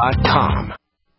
BrightSideBen.com.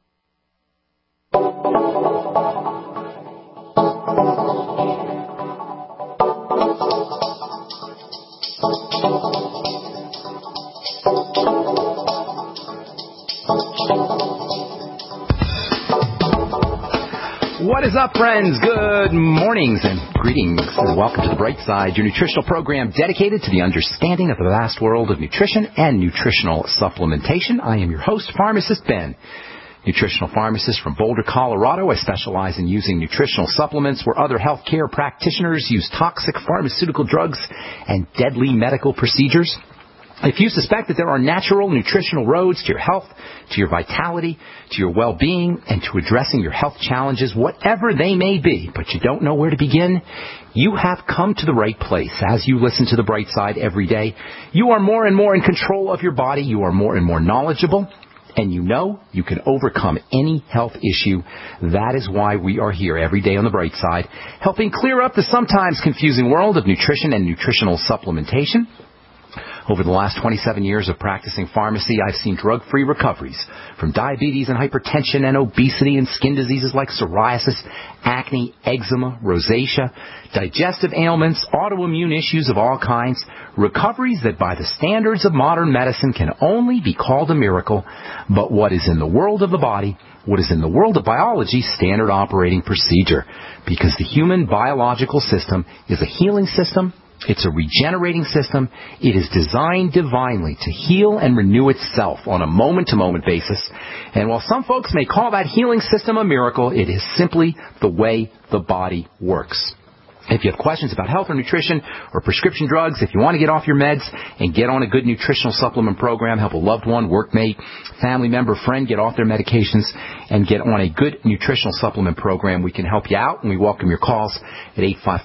What is up, friends? Good mornings and greetings, and welcome to The Bright Side, your nutritional program dedicated to the understanding of the vast world of nutrition and nutritional supplementation. I am your host, Pharmacist Ben, nutritional pharmacist from Boulder, Colorado. I specialize in using nutritional supplements where other healthcare practitioners use toxic pharmaceutical drugs and deadly medical procedures. If you suspect that there are natural nutritional roads to your health, to your vitality, to your well-being, and to addressing your health challenges, whatever they may be, but you don't know where to begin, you have come to the right place. As you listen to The Bright Side every day, you are more and more in control of your body, you are more and more knowledgeable, and you know you can overcome any health issue. That is why we are here every day on The Bright Side, helping clear up the sometimes confusing world of nutrition and nutritional supplementation. Over the last 27 years of practicing pharmacy, I've seen drug-free recoveries from diabetes and hypertension and obesity and skin diseases like psoriasis, acne, eczema, rosacea, digestive ailments, autoimmune issues of all kinds, recoveries that by the standards of modern medicine can only be called a miracle, but what is in the world of the body, what is in the world of biology, standard operating procedure, because the human biological system is a healing system. It's a regenerating system. It is designed divinely to heal and renew itself on a moment-to-moment basis. And while some folks may call that healing system a miracle, it is simply the way the body works. If you have questions about health or nutrition or prescription drugs, if you want to get off your meds and get on a good nutritional supplement program, help a loved one, workmate, family member, friend get off their medications and get on a good nutritional supplement program, we can help you out, and we welcome your calls at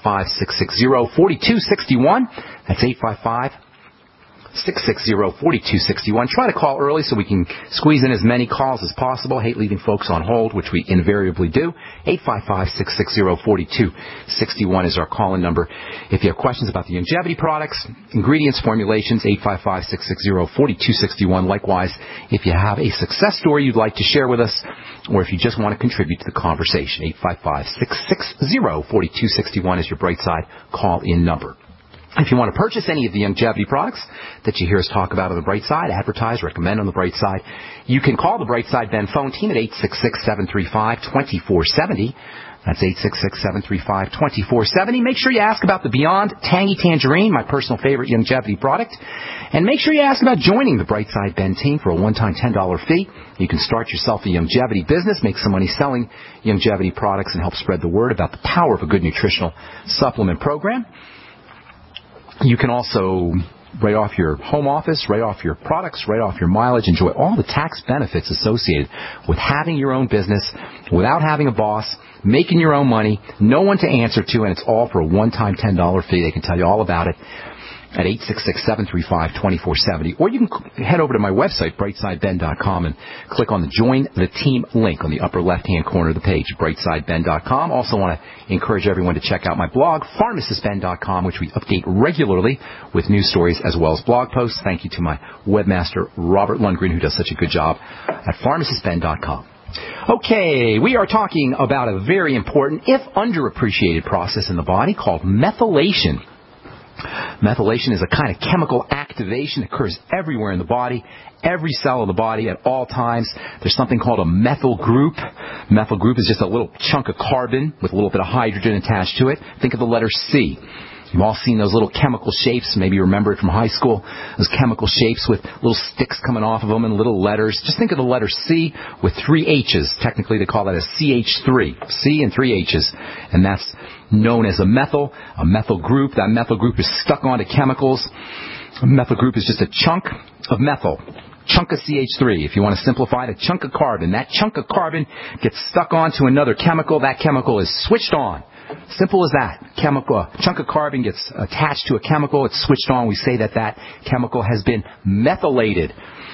855-660-4261. That's 855-660-4261. Try to call early so we can squeeze in as many calls as possible. Hate leaving folks on hold, which we invariably do. 855-660-4261 is our call-in number. If you have questions about the longevity products, ingredients, formulations, 855-660-4261. Likewise, if you have a success story you'd like to share with us, or if you just want to contribute to the conversation, 855-660-4261 is your Brightside call-in number. If you want to purchase any of the longevity products that you hear us talk about on The Bright Side, advertise, recommend on The Bright Side, you can call the Bright Side Ben phone team at 866-735-2470. That's 866-735-2470. Make sure you ask about the Beyond Tangy Tangerine, my personal favorite longevity product. And make sure you ask about joining the Bright Side Ben team for a one-time $10 fee. You can start yourself a longevity business, make some money selling longevity products, and help spread the word about the power of a good nutritional supplement program. You can also write off your home office, write off your products, write off your mileage, enjoy all the tax benefits associated with having your own business without having a boss, making your own money, no one to answer to, and it's all for a one-time $10 fee. They can tell you all about it at 866-735-2470. Or you can head over to my website, BrightSideBen.com, and click on the Join the Team link on the upper left-hand corner of the page, BrightSideBen.com. Also want to encourage everyone to check out my blog, PharmacistBen.com, which we update regularly with news stories as well as blog posts. Thank you to my webmaster, Robert Lundgren, who does such a good job at PharmacistBen.com. Okay, we are talking about a very important, if underappreciated process in the body called methylation. Methylation is a kind of chemical activation that occurs everywhere in the body, every cell of the body at all times. There's something called a methyl group. Methyl group is just a little chunk of carbon with a little bit of hydrogen attached to it. Think of the letter C. You've all seen those little chemical shapes. Maybe you remember it from high school. Those chemical shapes with little sticks coming off of them and little letters. Just think of the letter C with 3 H's. Technically, they call that a CH3. C and 3 H's. And that's known as a methyl group. That methyl group is stuck onto chemicals. A methyl group is just a chunk of methyl. Chunk of CH3. If you want to simplify it, a chunk of carbon. That chunk of carbon gets stuck onto another chemical. That chemical is switched on. Simple as that. A chunk of carbon gets attached to a chemical. It's switched on. We say that chemical has been methylated.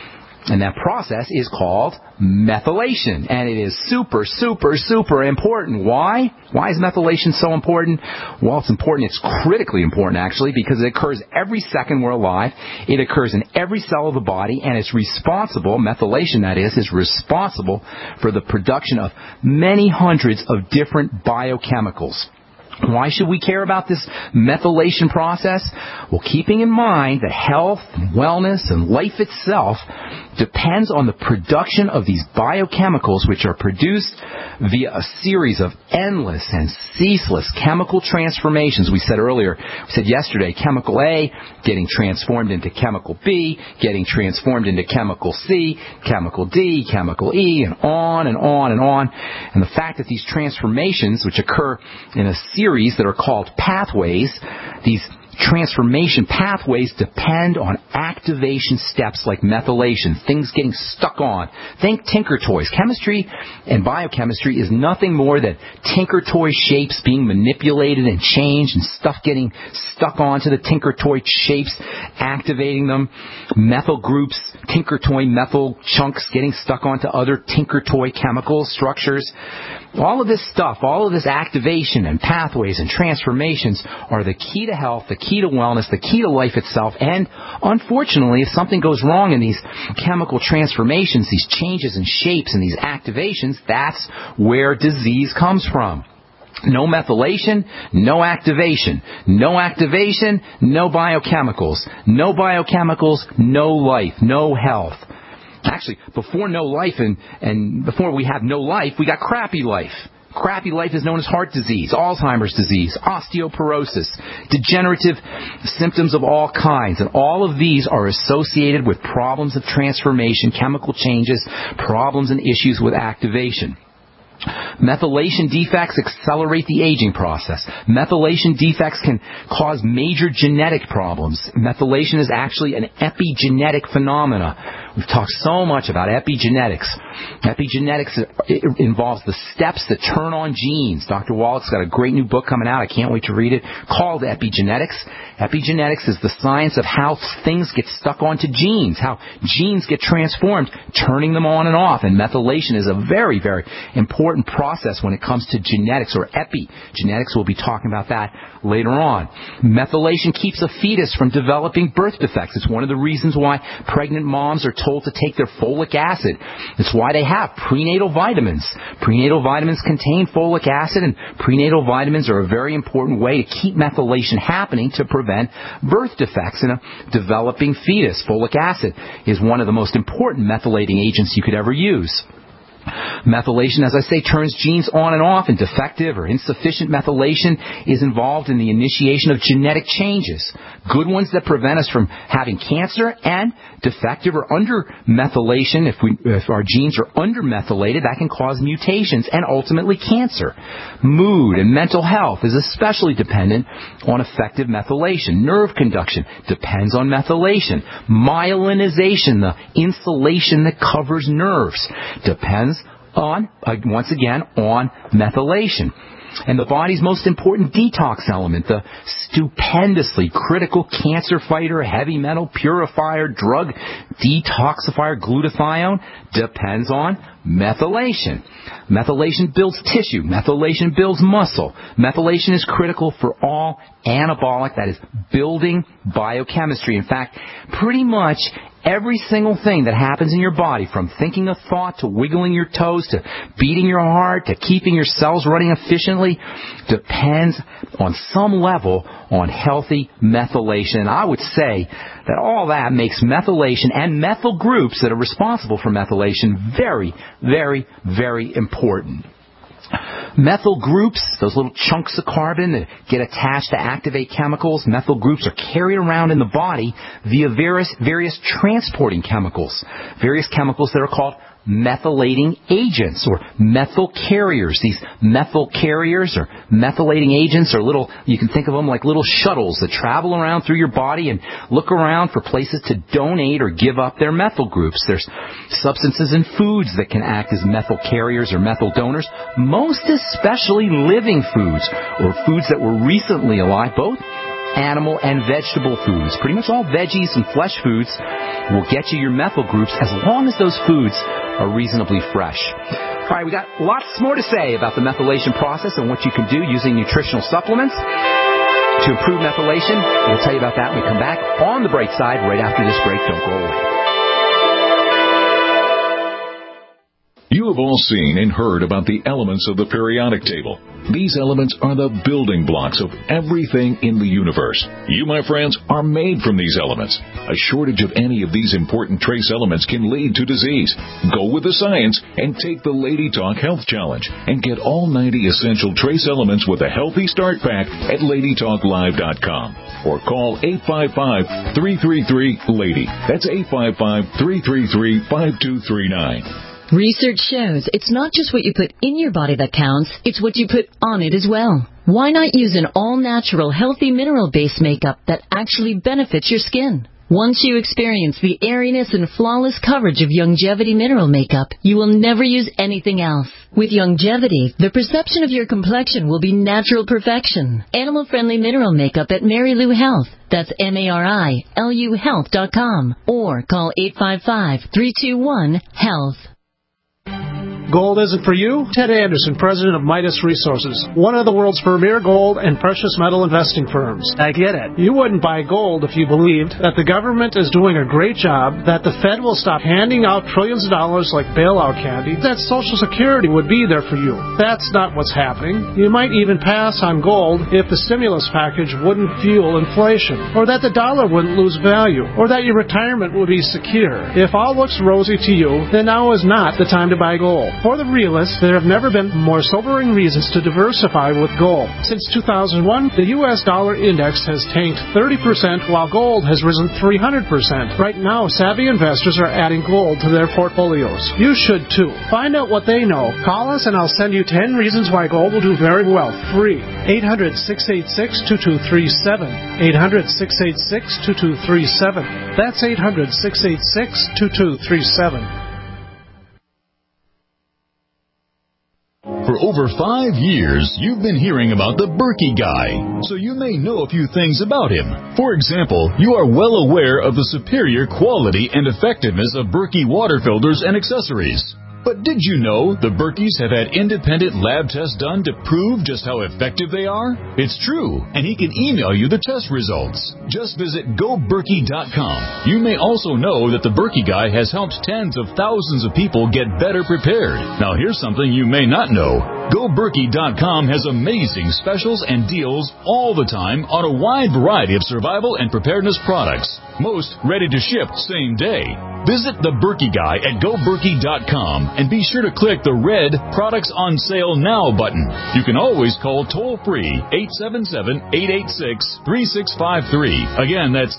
And that process is called methylation. And it is super, super, super important. Why? Why is methylation so important? Well, it's important. It's critically important, actually, because it occurs every second we're alive. It occurs in every cell of the body, and it's responsible, methylation that is responsible for the production of many hundreds of different biochemicals. Why should we care about this methylation process? Well, keeping in mind that health and wellness and life itself depends on the production of these biochemicals, which are produced via a series of endless and ceaseless chemical transformations. We said yesterday, chemical A getting transformed into chemical B, getting transformed into chemical C, chemical D, chemical E, and on and on and on. And the fact that these transformations, which occur in a series that are called pathways, these transformation pathways depend on activation steps like methylation, things getting stuck on. Think Tinker Toys. Chemistry and biochemistry is nothing more than Tinker Toy shapes being manipulated and changed and stuff getting stuck onto the Tinker Toy shapes, activating them. Methyl groups, Tinker Toy methyl chunks getting stuck onto other Tinker Toy chemical structures. All of this stuff, all of this activation and pathways and transformations are the key to health, the key to wellness, the key to life itself. And unfortunately, if something goes wrong in these chemical transformations, these changes in shapes and these activations, that's where disease comes from. No methylation, no activation. No activation, no biochemicals. No biochemicals, no life, no health. Actually, before no life and before we have no life, we got crappy life. Crappy life is known as heart disease, Alzheimer's disease, osteoporosis, degenerative symptoms of all kinds. And all of these are associated with problems of transformation, chemical changes, problems and issues with activation. Methylation defects accelerate the aging process. Methylation defects can cause major genetic problems. Methylation is actually an epigenetic phenomena. We've talked so much about epigenetics. Epigenetics involves the steps that turn on genes. Dr. Wallach's got a great new book coming out. I can't wait to read it, called Epigenetics. Epigenetics is the science of how things get stuck onto genes, how genes get transformed, turning them on and off. And methylation is a very, very important process when it comes to genetics, or epigenetics. We'll be talking about that later on. Methylation keeps a fetus from developing birth defects. It's one of the reasons why pregnant moms are told to take their folic acid. It's why they have prenatal vitamins. Prenatal vitamins contain folic acid, and prenatal vitamins are a very important way to keep methylation happening to prevent birth defects in a developing fetus. Folic acid is one of the most important methylating agents you could ever use. Methylation, as I say, turns genes on and off, and defective or insufficient methylation is involved in the initiation of genetic changes. Good ones that prevent us from having cancer, and defective or under methylation, if our genes are under methylated, that can cause mutations and ultimately cancer. Mood and mental health is especially dependent on effective methylation. Nerve conduction depends on methylation. Myelinization, the insulation that covers nerves, depends on, once again, on methylation. And the body's most important detox element, the stupendously critical cancer fighter, heavy metal purifier, drug detoxifier, glutathione, depends on methylation. Methylation builds tissue. Methylation builds muscle. Methylation is critical for all anabolic, that is, building biochemistry. In fact, pretty much every single thing that happens in your body, from thinking a thought to wiggling your toes to beating your heart to keeping your cells running efficiently, depends on some level on healthy methylation. And I would say that all that makes methylation and methyl groups that are responsible for methylation very, very, very important. Methyl groups, those little chunks of carbon that get attached to activate chemicals, methyl groups are carried around in the body via various transporting chemicals. Various chemicals that are called methylating agents or methyl carriers. These methyl carriers or methylating agents are little, you can think of them like little shuttles that travel around through your body and look around for places to donate or give up their methyl groups. There's substances in foods that can act as methyl carriers or methyl donors, most especially living foods or foods that were recently alive, both animal, and vegetable foods. Pretty much all veggies and flesh foods will get you your methyl groups as long as those foods are reasonably fresh. All right, we got lots more to say about the methylation process and what you can do using nutritional supplements to improve methylation. We'll tell you about that when we come back on The Bright Side right after this break. Don't go away. You have all seen and heard about the elements of the periodic table. These elements are the building blocks of everything in the universe. You, my friends, are made from these elements. A shortage of any of these important trace elements can lead to disease. Go with the science and take the Lady Talk Health Challenge and get all 90 essential trace elements with a healthy start pack at LadyTalkLive.com or call 855-333-LADY. That's 855-333-5239. Research shows it's not just what you put in your body that counts, it's what you put on it as well. Why not use an all-natural, healthy mineral-based makeup that actually benefits your skin? Once you experience the airiness and flawless coverage of Youngevity mineral makeup, you will never use anything else. With Youngevity, the perception of your complexion will be natural perfection. Animal-friendly mineral makeup at Mary Lou Health. That's MARILU Health.com or call 855-321-HEALTH. Gold isn't for you? Ted Anderson, president of Midas Resources, one of the world's premier gold and precious metal investing firms. I get it. You wouldn't buy gold if you believed that the government is doing a great job, that the Fed will stop handing out trillions of dollars like bailout candy, that Social Security would be there for you. That's not what's happening. You might even pass on gold if the stimulus package wouldn't fuel inflation, or that the dollar wouldn't lose value, or that your retirement would be secure. If all looks rosy to you, then now is not the time to buy gold. For the realists, there have never been more sobering reasons to diversify with gold. Since 2001, the U.S. dollar index has tanked 30% while gold has risen 300%. Right now, savvy investors are adding gold to their portfolios. You should too. Find out what they know. Call us and I'll send you 10 reasons why gold will do very well. Free. 800-686-2237. 800-686-2237. That's 800-686-2237. For over 5 years, you've been hearing about the Berkey Guy, so you may know a few things about him. For example, you are well aware of the superior quality and effectiveness of Berkey water filters and accessories. But did you know the Berkeys have had independent lab tests done to prove just how effective they are? It's true, and he can email you the test results. Just visit GoBerkey.com. You may also know that the Berkey Guy has helped tens of thousands of people get better prepared. Now here's something you may not know. GoBerkey.com has amazing specials and deals all the time on a wide variety of survival and preparedness products. Most ready to ship same day. Visit the Berkey Guy at GoBerkey.com and be sure to click the red Products on Sale Now button. You can always call toll-free 877-886-3653. Again, that's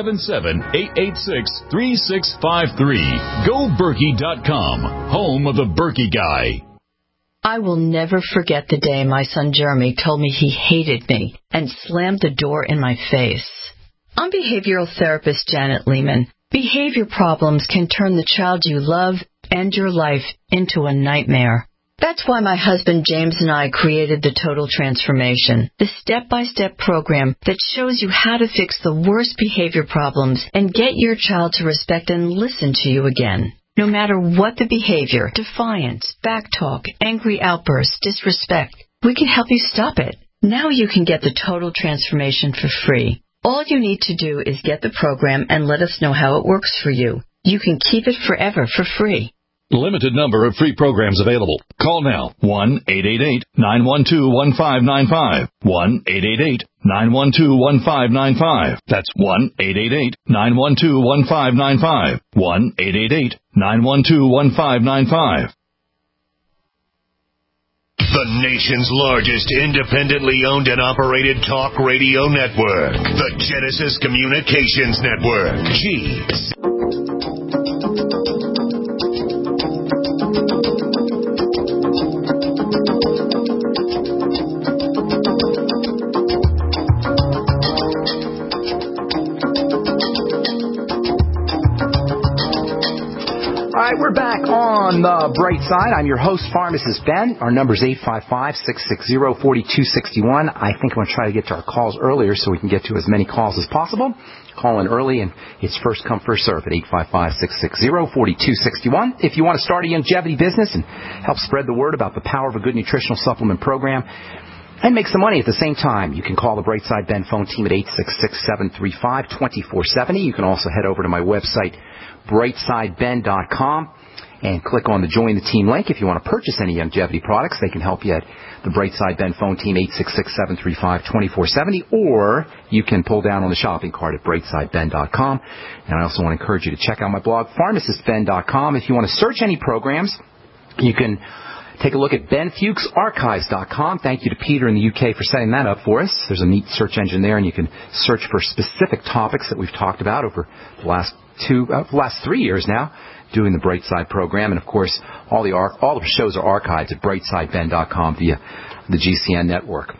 877-886-3653. GoBerkey.com, home of the Berkey Guy. I will never forget the day my son Jeremy told me he hated me and slammed the door in my face. I'm behavioral therapist Janet Lehman. Behavior problems can turn the child you love and your life into a nightmare. That's why my husband James and I created the Total Transformation, the step-by-step program that shows you how to fix the worst behavior problems and get your child to respect and listen to you again. No matter what the behavior, defiance, backtalk, angry outbursts, disrespect, we can help you stop it. Now you can get the Total Transformation for free. All you need to do is get the program and let us know how it works for you. You can keep it forever for free. Limited number of free programs available. Call now. 1-888-912-1595. 1-888-912-1595. That's 1-888-912-1595. 1-888-912-1595. The nation's largest independently owned and operated talk radio network. The Genesis Communications Network. G. All right, we're back on on the bright side. I'm your host, Pharmacist Ben. Our number is 855-660-4261. I think I'm going to try to get to our calls earlier so we can get to as many calls as possible. Call in early, and it's first come, first serve at 855-660-4261. If you want to start a longevity business and help spread the word about the power of a good nutritional supplement program and make some money at the same time, you can call the Brightside Ben phone team at 866-735-2470. You can also head over to my website, brightsideben.com, and click on the Join the Team link. If you want to purchase any longevity products, they can help you at the Brightside Ben phone team, 866-735-2470, or you can pull down on the shopping cart at brightsideben.com. And I also want to encourage you to check out my blog, pharmacistben.com. If you want to search any programs, you can take a look at benfuchsarchives.com. Thank you to Peter in the UK for setting that up for us. There's a neat search engine there, and you can search for specific topics that we've talked about over the last 3 years now, doing the Brightside program. And of course, all the shows are archived at brightsideben.com via the GCN network.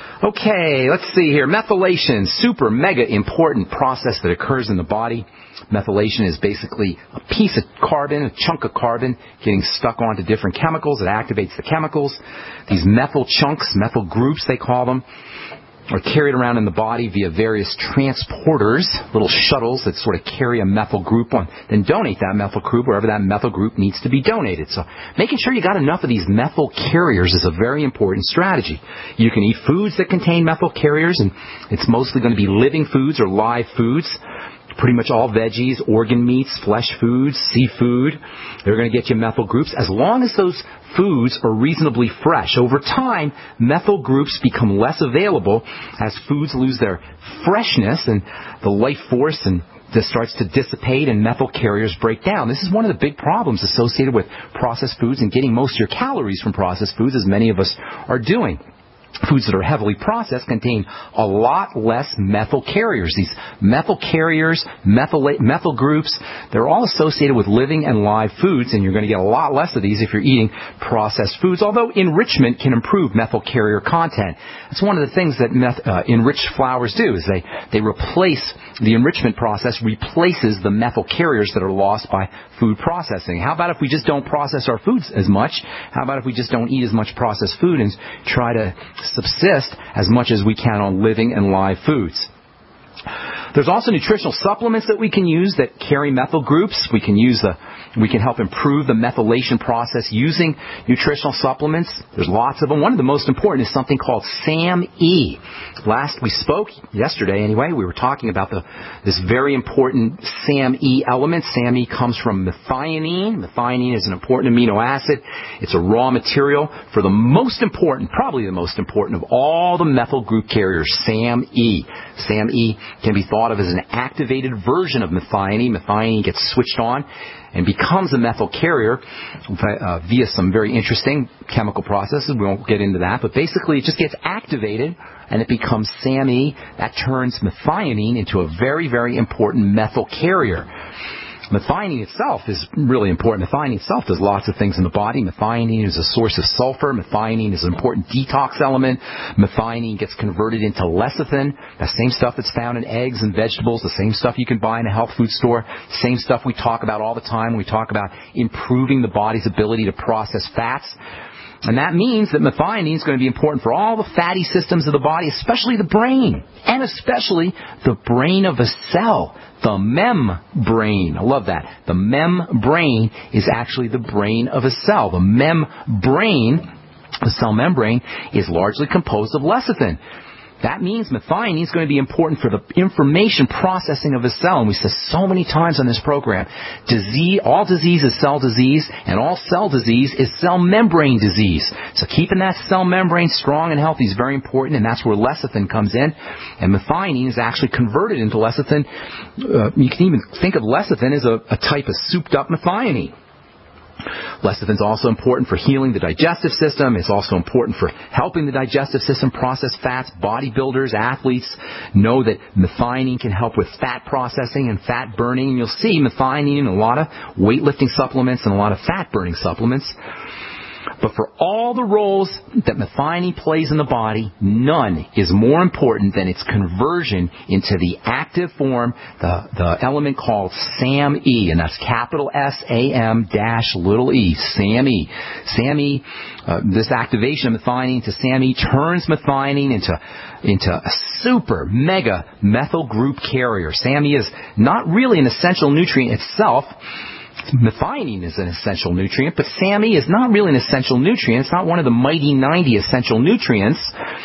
Okay, let's see here. Methylation, super mega important process that occurs in the body. Methylation is basically a piece of carbon, a chunk of carbon getting stuck onto different chemicals. It activates the chemicals. These methyl chunks, methyl groups they call them, are carried around in the body via various transporters, little shuttles that sort of carry a methyl group on, then donate that methyl group wherever that methyl group needs to be donated. So making sure you got enough of these methyl carriers is a very important strategy. You can eat foods that contain methyl carriers, and it's mostly going to be living foods or live foods. Pretty much all veggies, organ meats, flesh foods, seafood. They're going to get you methyl groups as long as those foods are reasonably fresh. Over time, methyl groups become less available as foods lose their freshness and the life force and this starts to dissipate and methyl carriers break down. This is one of the big problems associated with processed foods and getting most of your calories from processed foods, as many of us are doing. Foods that are heavily processed contain a lot less methyl carriers. These methyl carriers, methyl groups, they're all associated with living and live foods, and you're going to get a lot less of these if you're eating processed foods, although enrichment can improve methyl carrier content. That's one of the things that enriched flours do, is they replace, the enrichment process replaces the methyl carriers that are lost by food processing. How about if we just don't process our foods as much? How about if we just don't eat as much processed food and try to subsist as much as we can on living and live foods? There's also nutritional supplements that we can use that carry methyl groups. We can help improve the methylation process using nutritional supplements. There's lots of them. One of the most important is something called SAMe. Last we spoke, yesterday anyway, we were talking about this very important SAMe element. SAMe comes from methionine. Methionine is an important amino acid. It's a raw material for the most important, probably the most important of all the methyl group carriers, SAMe. SAMe can be thought of as an activated version of methionine. Methionine gets switched on and becomes a methyl carrier via some very interesting chemical processes. We won't get into that, but basically it just gets activated and it becomes SAMe. That turns methionine into a very, very important methyl carrier. Methionine itself is really important. Methionine itself does lots of things in the body. Methionine is a source of sulfur. Methionine is an important detox element. Methionine gets converted into lecithin, the same stuff that's found in eggs and vegetables, the same stuff you can buy in a health food store, same stuff we talk about all the time when we talk about improving the body's ability to process fats. And that means that methionine is going to be important for all the fatty systems of the body, especially the brain, and especially the brain of a cell, the membrane. I love that. The membrane is actually the brain of a cell. The membrane, the cell membrane, is largely composed of lecithin. That means methionine is going to be important for the information processing of a cell. And we say so many times on this program, all disease is cell disease, and all cell disease is cell membrane disease. So keeping that cell membrane strong and healthy is very important, and that's where lecithin comes in. And methionine is actually converted into lecithin. You can even think of lecithin as a type of souped-up methionine. Lecithin is also important for healing the digestive system. It's also important for helping the digestive system process fats. Bodybuilders, athletes know that methionine can help with fat processing and fat burning. And you'll see methionine in a lot of weightlifting supplements and a lot of fat burning supplements. But for all the roles that methionine plays in the body, none is more important than its conversion into the active form, the element called SAMe, and that's capital SAM dash little e, SAMe. SAMe, this activation of methionine to SAMe turns methionine into a super mega methyl group carrier. SAMe is not really an essential nutrient itself. Methionine is an essential nutrient, but SAMe is not really an essential nutrient. It's not one of the mighty 90 essential nutrients.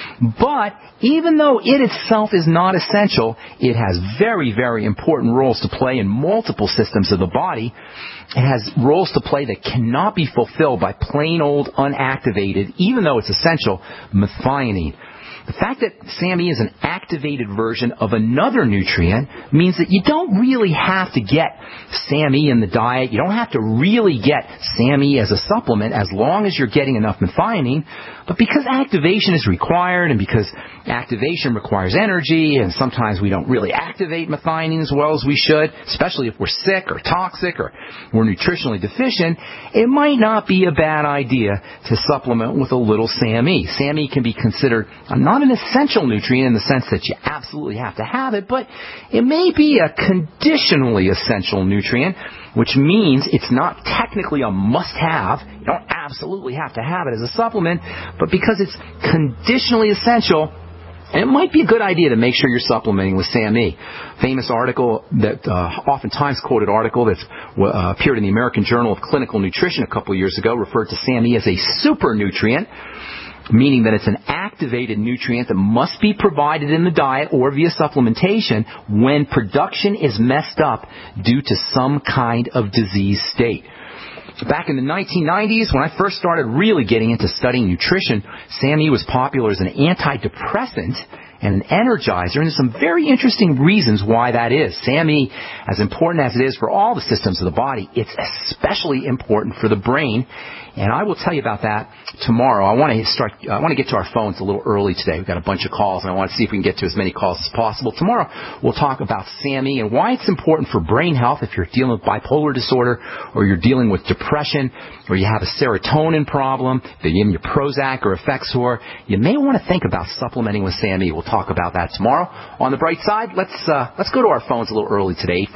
But even though it itself is not essential, it has very, very important roles to play in multiple systems of the body. It has roles to play that cannot be fulfilled by plain old unactivated, even though it's essential, methionine. The fact that SAMe is an activated version of another nutrient means that you don't really have to get SAMe in the diet. You don't have to really get SAMe as a supplement as long as you're getting enough methionine. But because activation is required and because activation requires energy and sometimes we don't really activate methionine as well as we should, especially if we're sick or toxic or we're nutritionally deficient, it might not be a bad idea to supplement with a little SAMe. SAMe can be considered not an essential nutrient in the sense that you absolutely have to have it, but it may be a conditionally essential nutrient, which means it's not technically a must-have. You don't absolutely have to have it as a supplement, but because it's conditionally essential, it might be a good idea to make sure you're supplementing with SAMe. Famous article, that oftentimes quoted article that appeared in the American Journal of Clinical Nutrition a couple of years ago referred to SAMe as a super nutrient, meaning that it's an activated nutrient that must be provided in the diet or via supplementation when production is messed up due to some kind of disease state. Back in the 1990s, when I first started really getting into studying nutrition, SAMe was popular as an antidepressant and an energizer, and there's some very interesting reasons why that is. SAMe, as important as it is for all the systems of the body, it's especially important for the brain, and I will tell you about that tomorrow. I want to get to our phones a little early today. We've got a bunch of calls, and I want to see if we can get to as many calls as possible. Tomorrow, we'll talk about SAMe and why it's important for brain health if you're dealing with bipolar disorder or you're dealing with depression or you have a serotonin problem, that you're in your Prozac or Effexor. You may want to think about supplementing with SAMe. We'll talk about that tomorrow. On the bright side, let's go to our phones a little early today.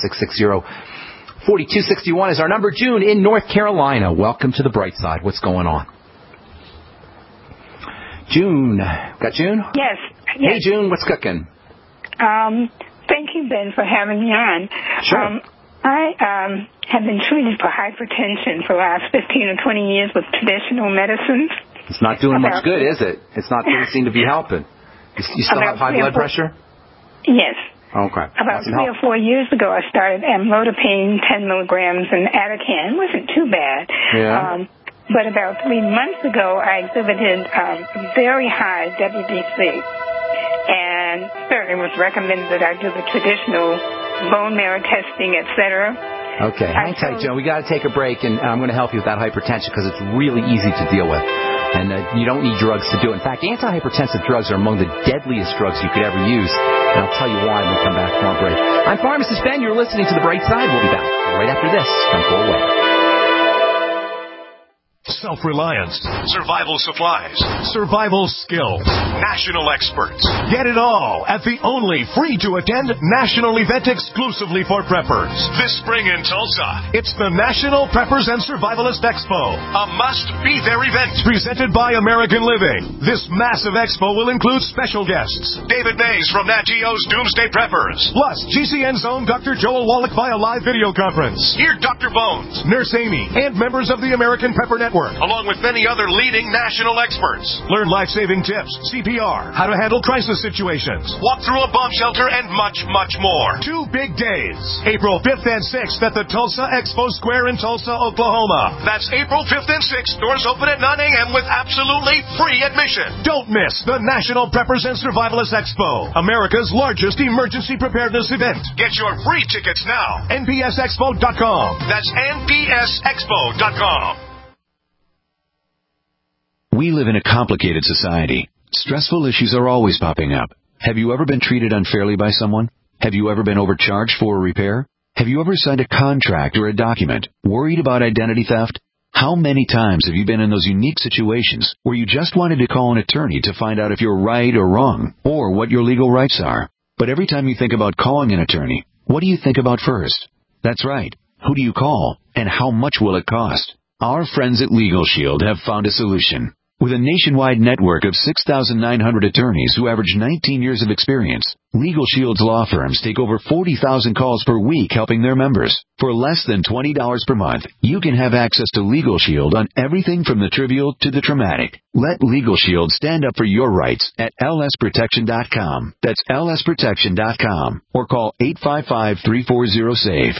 855-660-4261 is our number. June in North Carolina. Welcome to the bright side. What's going on? June. Got June? Yes. Hey, June. What's cooking? Thank you, Ben, for having me on. Sure. I have been treated for hypertension for the last 15 or 20 years with traditional medicines. It's not doing much good, is it? It's not doesn't seem to be helping. You still have high blood pressure? Yes. Okay. About 3 or 4 years ago, I started amlodipine, 10 milligrams, and Atacan. It wasn't too bad. Yeah. But about 3 months ago, I exhibited very high WBC. And certainly was recommended that I do the traditional bone marrow testing, etc. Okay. Hang tight, Joe. We got to take a break, and I'm going to help you with that hypertension because it's really easy to deal with. And you don't need drugs to do it. In fact, antihypertensive drugs are among the deadliest drugs you could ever use. And I'll tell you why when we come back from our break. I'm Pharmacist Ben. You're listening to The Bright Side. We'll be back right after this. Don't go away. Self-reliance, survival supplies, survival skills, national experts. Get it all at the only free-to-attend national event exclusively for preppers. This spring in Tulsa, it's the National Preppers and Survivalist Expo, a must-be-there event presented by American Living. This massive expo will include special guests, David Mays from Nat Geo's Doomsday Preppers, plus GCN's own Dr. Joel Wallach via live video conference. Hear Dr. Bones, Nurse Amy, and members of the American Prepper Network, along with many other leading national experts. Learn life-saving tips, CPR, how to handle crisis situations, walk through a bomb shelter, and much, much more. 2 big days, April 5th and 6th at the Tulsa Expo Square in Tulsa, Oklahoma. That's April 5th and 6th. Doors open at 9 a.m. with absolutely free admission. Don't miss the National Preppers and Survivalists Expo, America's largest emergency preparedness event. Get your free tickets now. NPSExpo.com. That's NPSExpo.com. We live in a complicated society. Stressful issues are always popping up. Have you ever been treated unfairly by someone? Have you ever been overcharged for a repair? Have you ever signed a contract or a document worried about identity theft? How many times have you been in those unique situations where you just wanted to call an attorney to find out if you're right or wrong, or what your legal rights are? But every time you think about calling an attorney, what do you think about first? That's right. Who do you call, and how much will it cost? Our friends at Legal Shield have found a solution. With a nationwide network of 6,900 attorneys who average 19 years of experience, Legal Shield's law firms take over 40,000 calls per week helping their members. For less than $20 per month, you can have access to Legal Shield on everything from the trivial to the traumatic. Let Legal Shield stand up for your rights at lsprotection.com. That's lsprotection.com. Or call 855-340-SAVE,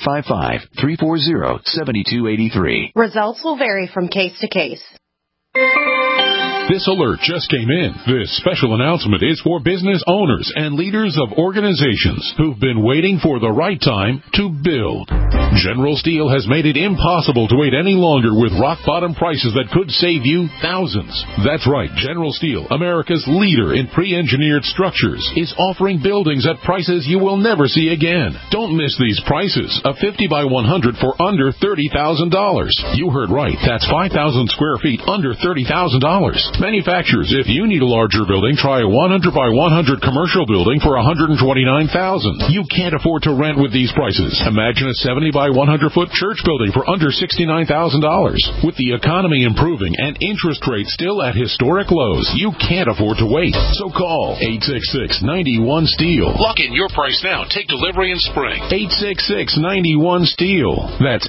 855-340-7283. Results will vary from case to case. This alert just came in. This special announcement is for business owners and leaders of organizations who've been waiting for the right time to build. General Steel has made it impossible to wait any longer with rock-bottom prices that could save you thousands. That's right, General Steel, America's leader in pre-engineered structures, is offering buildings at prices you will never see again. Don't miss these prices. A 50 by 100 for under $30,000. You heard right. That's 5,000 square feet under $30,000. Manufacturers, if you need a larger building, try a 100 by 100 commercial building for $129,000. You can't afford to rent with these prices. Imagine a 70 by 100 foot church building for under $69,000. With the economy improving and interest rates still at historic lows, you can't afford to wait. So call 866-91-STEEL. Lock in your price now. Take delivery in spring. 866-91-STEEL. That's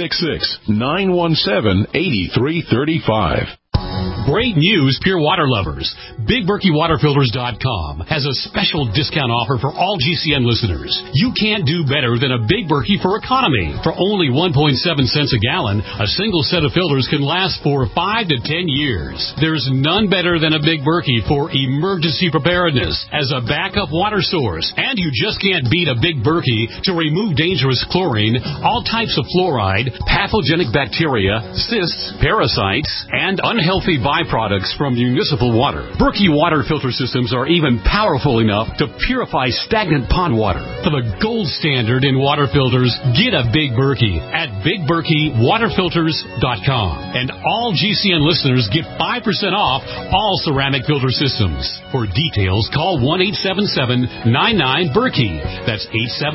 866-917-8335. Great news, pure water lovers. BigBerkeyWaterFilters.com has a special discount offer for all GCN listeners. You can't do better than a Big Berkey for economy. For only 1.7 cents a gallon, a single set of filters can last for 5 to 10 years. There's none better than a Big Berkey for emergency preparedness as a backup water source. And you just can't beat a Big Berkey to remove dangerous chlorine, all types of fluoride, pathogenic bacteria, cysts, parasites, and unhealthy byproducts from municipal water. Berkey water filter systems are even powerful enough to purify stagnant pond water. For the gold standard in water filters, get a Big Berkey at BigBerkeyWaterFilters.com. And all GCN listeners get 5% off all ceramic filter systems. For details, call 1-877-99-BERKEY. That's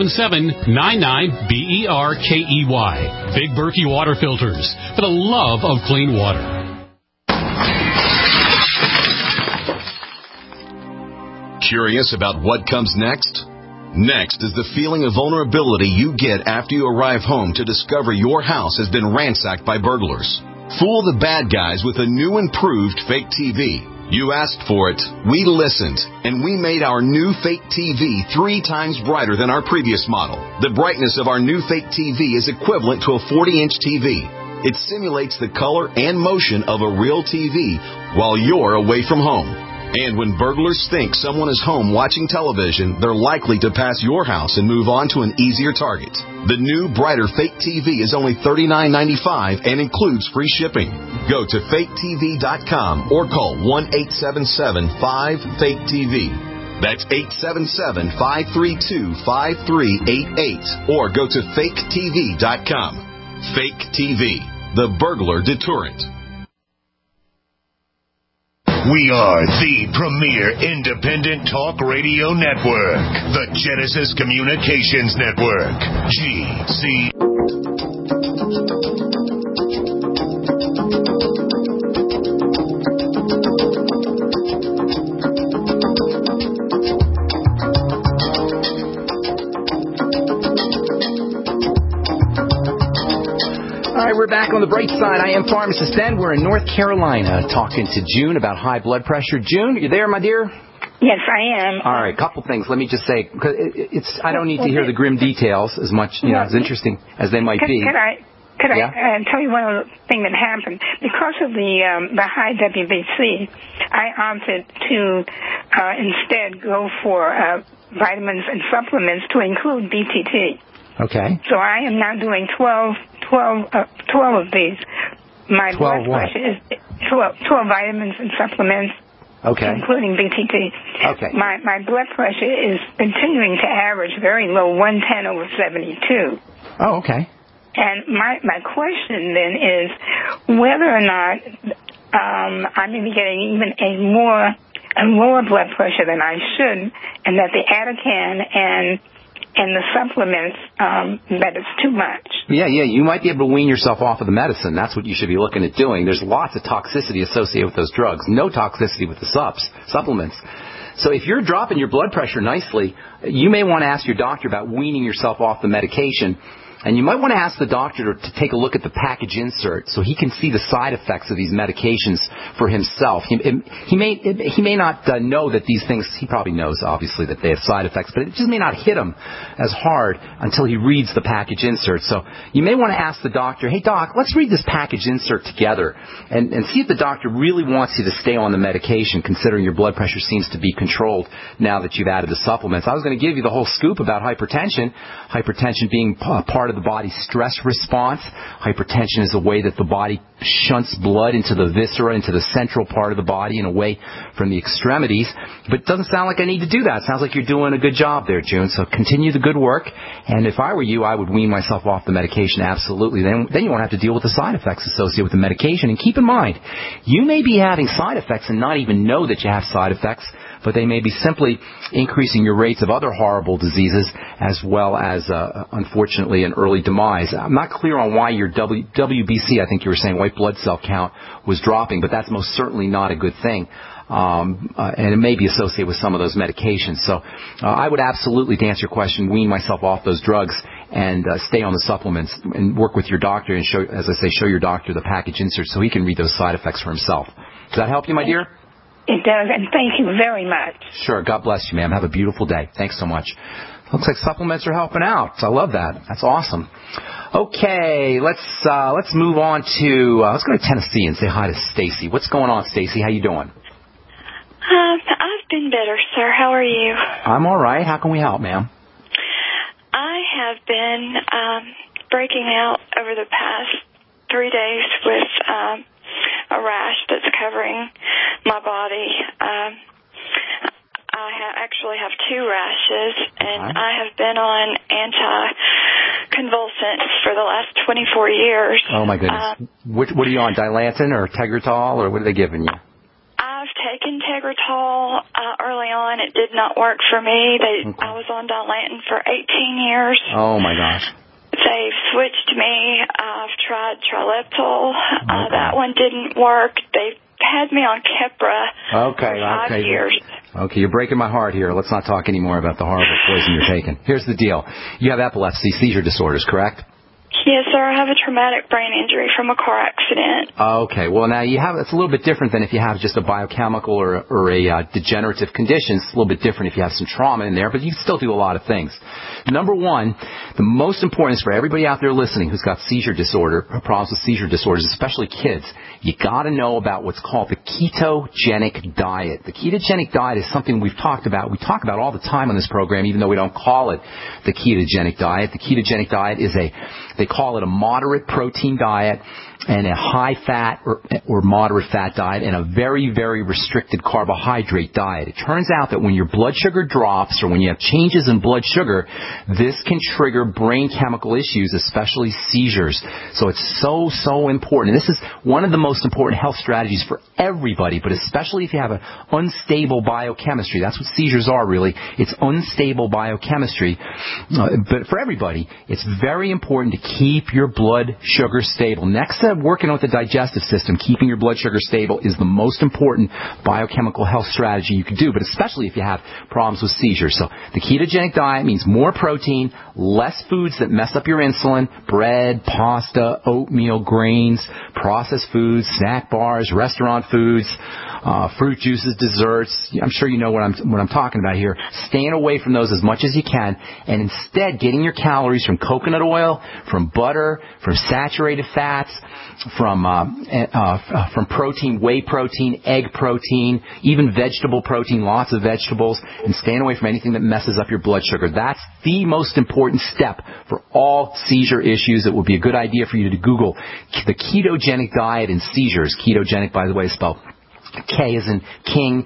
877-99-BERKEY. Big Berkey Water Filters, for the love of clean water. Curious about what comes next? Next is the feeling of vulnerability you get after you arrive home to discover your house has been ransacked by burglars. Fool the bad guys with a new improved fake TV. You asked for it, we listened, and we made our new fake TV 3 times brighter than our previous model. The brightness of our new fake TV is equivalent to a 40-inch TV. It simulates the color and motion of a real TV while you're away from home. And when burglars think someone is home watching television, they're likely to pass your house and move on to an easier target. The new, brighter fake TV is only $39.95 and includes free shipping. Go to faketv.com or call 1-877-5-FAKE-TV. That's 877-532-5388. Or go to faketv.com. Fake TV, the burglar deterrent. We are the premier independent talk radio network, the Genesis Communications Network, GC. We're back on the bright side. I am Pharmacist Ben. We're in North Carolina talking to June about high blood pressure. June, you there, my dear? Yes, I am. All right, couple things. Let me just say, cause I don't need to hear the grim details as much, as interesting as they might be. Could I tell you one other thing that happened? Because of the high WBC, I opted to instead go for vitamins and supplements to include BTT. Okay. So I am now doing 12 of these. My blood pressure is 12 vitamins and supplements, including BTT. Okay. My blood pressure is continuing to average very low, 110/72. Oh, okay. And my question then is whether or not I may be getting even a lower blood pressure than I should, and that the Atacand and the supplements, that it's too much. Yeah, you might be able to wean yourself off of the medicine. That's what you should be looking at doing. There's lots of toxicity associated with those drugs. No toxicity with the supplements. So if you're dropping your blood pressure nicely, you may want to ask your doctor about weaning yourself off the medication. And you might want to ask the doctor to take a look at the package insert so he can see the side effects of these medications for himself. He may not know that these things, he probably knows, obviously, that they have side effects, but it just may not hit him as hard until he reads the package insert. So you may want to ask the doctor, hey, doc, let's read this package insert together and see if the doctor really wants you to stay on the medication, considering your blood pressure seems to be controlled now that you've added the supplements. I was going to give you the whole scoop about hypertension being part of the body's stress response. Hypertension is a way that the body shunts blood into the viscera, into the central part of the body and away from the extremities. But it doesn't sound like I need to do that. It sounds like you're doing a good job there, June. So continue the good work. And if I were you, I would wean myself off the medication, absolutely. Then you won't have to deal with the side effects associated with the medication. And keep in mind, you may be having side effects and not even know that you have side effects, but they may be simply increasing your rates of other horrible diseases as well as, unfortunately, an early demise. I'm not clear on why your WBC, I think you were saying, white blood cell count, was dropping, but that's most certainly not a good thing. And it may be associated with some of those medications. So I would absolutely, to answer your question, wean myself off those drugs and stay on the supplements and work with your doctor and show your doctor the package insert so he can read those side effects for himself. Does that help you, my dear? It does, and thank you very much. Sure. God bless you, ma'am. Have a beautiful day. Thanks so much. Looks like supplements are helping out. I love that. That's awesome. Okay, let's move on to let's go to Tennessee and say hi to Stacy. What's going on, Stacy? How you doing? I've been better, sir. How are you? I'm all right. How can we help, ma'am? I have been breaking out over the past 3 days with a rash that's covering my body. I actually have 2 rashes, and I have been on anticonvulsants for the last 24 years. Oh, my goodness. What are you on, Dilantin or Tegretol, or what are they giving you? I've taken Tegretol early on. It did not work for me. I was on Dilantin for 18 years. Oh, my gosh. They've switched me. I've tried Trileptal. That one didn't work. They've had me on Keppra for 5 years. Okay, you're breaking my heart here. Let's not talk anymore about the horrible poison you're taking. Here's the deal. You have epilepsy, seizure disorders, correct? Yes, sir. I have a traumatic brain injury from a car accident. Okay. Well, now it's a little bit different than if you have just a biochemical or a degenerative condition. It's a little bit different if you have some trauma in there, but you can still do a lot of things. Number one, the most important is for everybody out there listening who's got seizure disorder, problems with seizure disorders, especially kids, you got to know about what's called the ketogenic diet. The ketogenic diet is something we've talked about. We talk about all the time on this program, even though we don't call it the ketogenic diet. The ketogenic diet is they call it a moderate protein diet and a high fat or moderate fat diet and a very, very restricted carbohydrate diet. It turns out that when your blood sugar drops or when you have changes in blood sugar, this can trigger brain chemical issues, especially seizures. So it's so important. And this is one of the most important health strategies for everybody, but especially if you have an unstable biochemistry. That's what seizures are, really. It's unstable biochemistry. But for everybody, it's very important to keep your blood sugar stable. Next to working with the digestive system, keeping your blood sugar stable is the most important biochemical health strategy you can do, but especially if you have problems with seizures. So the ketogenic diet means more protein, less foods that mess up your insulin, bread, pasta, oatmeal, grains, processed foods, snack bars, restaurant foods, fruit juices, desserts. I'm sure you know what I'm talking about here. Staying away from those as much as you can, and instead getting your calories from coconut oil, from butter, from saturated fats, from protein, whey protein, egg protein, even vegetable protein, lots of vegetables, and staying away from anything that messes up your blood sugar. That's the most important step for all seizure issues. It would be a good idea for you to Google the ketogenic diet and seizures. Ketogenic, by the way, is spelled K as in King,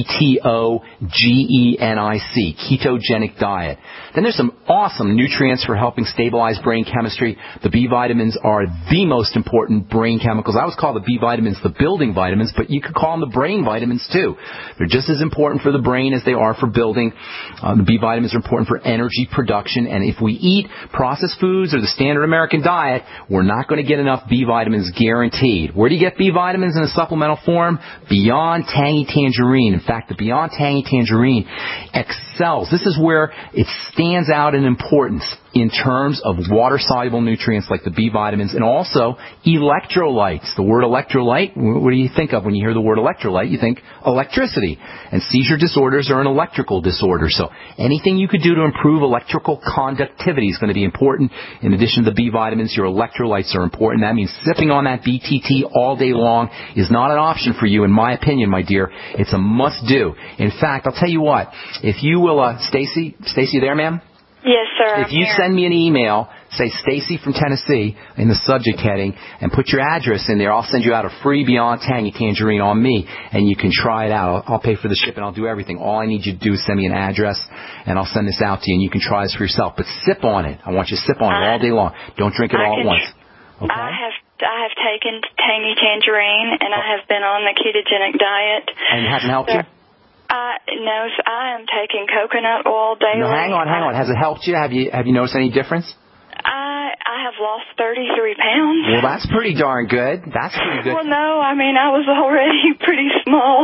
E-T-O-G-E-N-I-C, ketogenic diet. Then there's some awesome nutrients for helping stabilize brain chemistry. The B vitamins are the most important brain chemicals. I always call the B vitamins the building vitamins, but you could call them the brain vitamins too. They're just as important for the brain as they are for building. The B vitamins are important for energy production, and if we eat processed foods or the standard American diet, we're not going to get enough B vitamins guaranteed. Where do you get B vitamins in a supplemental form? Beyond Tangy Tangerine. In fact, the Beyond Tangy Tangerine excels. This is where it stands out in importance in terms of water-soluble nutrients like the B vitamins and also electrolytes. The word electrolyte, what do you think of when you hear the word electrolyte? You think electricity. And seizure disorders are an electrical disorder. So anything you could do to improve electrical conductivity is going to be important. In addition to the B vitamins, your electrolytes are important. That means sipping on that BTT all day long is not an option for you, in my opinion, my dear. It's a must-do. In fact, I'll tell you what. If you will, Stacy, there, ma'am? Yes, sir. If you send me an email, say Stacy from Tennessee in the subject heading, and put your address in there, I'll send you out a free Beyond Tangy Tangerine on me, and you can try it out. I'll pay for the shipping. I'll do everything. All I need you to do is send me an address, and I'll send this out to you, and you can try this for yourself. But sip on it. I want you to sip on it all day long. Don't drink it all at once. Okay? I have taken Tangy Tangerine, and I have been on the ketogenic diet. And it hasn't helped you? No, I am taking coconut oil daily. No, hang on. Has it helped you? Have you noticed any difference? I have lost 33 pounds. Well, that's pretty darn good. Well, no, I mean, I was already pretty small.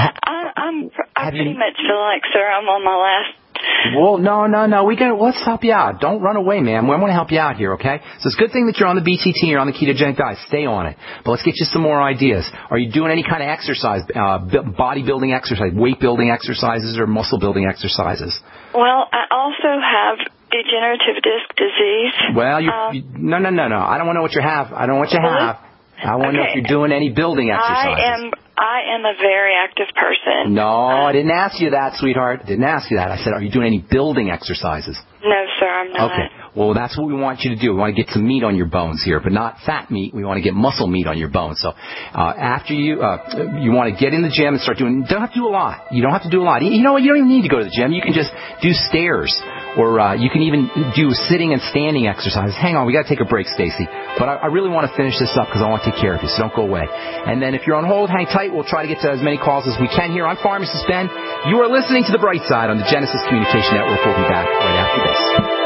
I pretty much feel like, sir, I'm on my last. Well, no. Let's help you out. Don't run away, ma'am. We want to help you out here, okay? So it's a good thing that you're on the BTT, you're on the ketogenic diet. Stay on it. But let's get you some more ideas. Are you doing any kind of exercise, bodybuilding exercise, weight building exercises, or muscle building exercises? Well, I also have degenerative disc disease. Well, no. I don't want to know what you have. I want to know if you're doing any building exercises. I am a very active person. No, I didn't ask you that, sweetheart. I said, are you doing any building exercises? No, sir, I'm not. Okay. Well, that's what we want you to do. We want to get some meat on your bones here, but not fat meat. We want to get muscle meat on your bones. So after you want to get in the gym and start doing, you don't have to do a lot. You don't have to do a lot. You know what? You don't even need to go to the gym. You can just do stairs, or you can even do sitting and standing exercises. Hang on, we got to take a break, Stacy. But I really want to finish this up because I want to take care of you, so don't go away. And then if you're on hold, hang tight. We'll try to get to as many calls as we can here. I'm Pharmacist Ben. You are listening to The Bright Side on the Genesis Communication Network. We'll be back right after this.